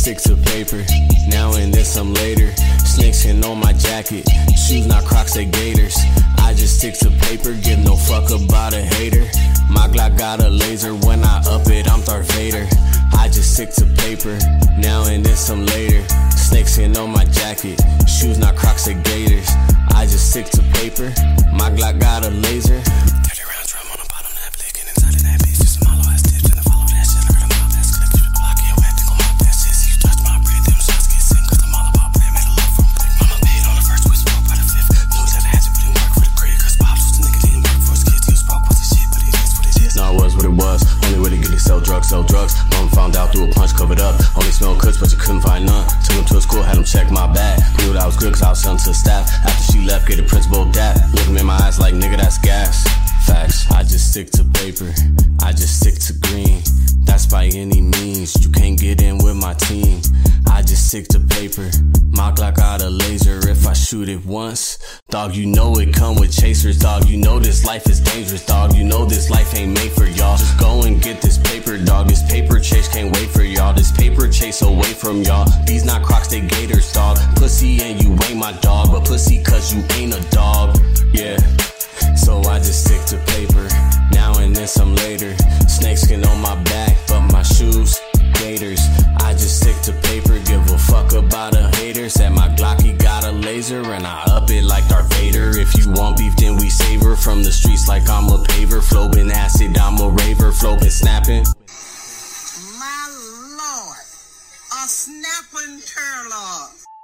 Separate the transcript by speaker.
Speaker 1: stick to paper, now and then some later. Snakeskin on my jacket, shoes not Crocs, they Gators. I just stick to paper, give no fuck about a hater. My Glock got a laser, when I up it, I'm Darth Vader. I just stick to paper, now and then some later. Snakeskin on my jacket, shoes not Crocs, they Gators. I just stick to paper, my Glock got a laser.
Speaker 2: 30 rounds drum on the bottom, that blick, and inside of that bitch, just some hollow ass tips, and I follow that shit, I heard them all fast clip, keep the block, yeah, wet, think on my fast shit, see you touch my bread, them shots get sick, cause I'm all about bread, made a love from quick. Mama paid on the first, we spoke by the fifth, knew that I had to put in work for the crib, cause Pops was the nigga didn't work for his kids, you spoke was the shit, but it is what it is.
Speaker 1: No, it was what it was, only way to get it, sell drugs. Mom found out through a punch covered up, only smelled kush but you couldn't find none. Took him to a school, had him check my bag, knew that I was good cause I was selling to the staff. After she left, gave the principal dap, look him in my eyes like nigga that's gas. Facts, I just stick to paper, I just stick to green. That's by any means, you can't get in with my team. I just stick to paper, my Glock got a laser. If I shoot it once, dog, you know it come with chasers. Dog, you know this life is dangerous. Dog, you know this life ain't made for y'all. Just go and get this paper, dog. This paper chase can't wait for y'all. This paper chase away from y'all. These not Crocs, they Gators, dog. Pussy and you ain't my dog, but pussy cause you ain't a dog. Yeah, so I just stick to paper, now and then some later. Snakeskin on my back, but my shoes, Gators. I just stick to paper, give a fuck about a hater. Said my Glocky got a laser, and I up it like Darth Vader. If you want beef, then we savor from the streets like I'm a paver. Flow been acid, I'm a raver. Flow been snapping.
Speaker 3: My Lord, a snapping turtle.